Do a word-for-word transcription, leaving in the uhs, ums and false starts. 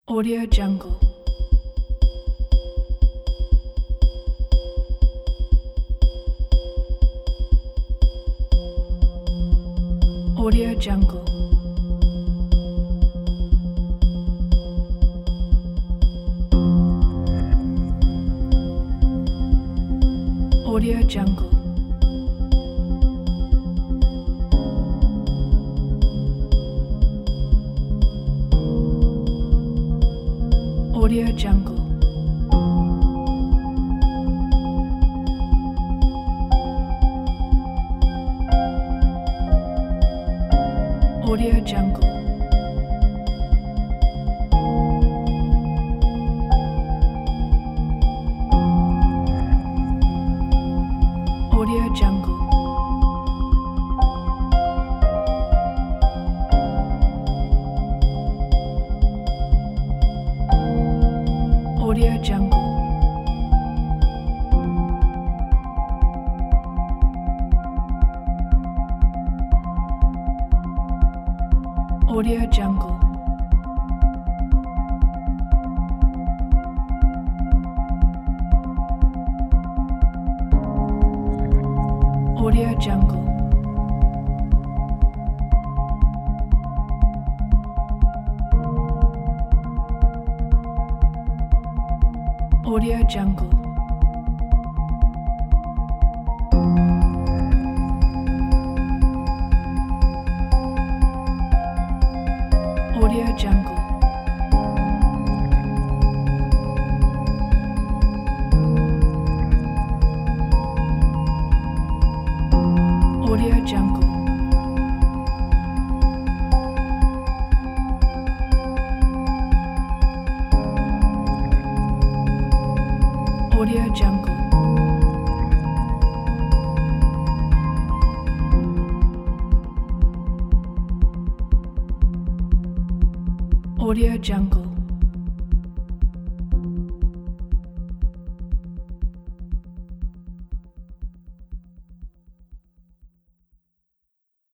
Audio Jungle. Audio Jungle. Audio Jungle. Audio Jungle. Audio Jungle. Audio Jungle. Audio Jungle. Audio Jungle. Audio Jungle. Audio Jungle. Audio Jungle. Audio Jungle. Audio Jungle. Audio Jungle.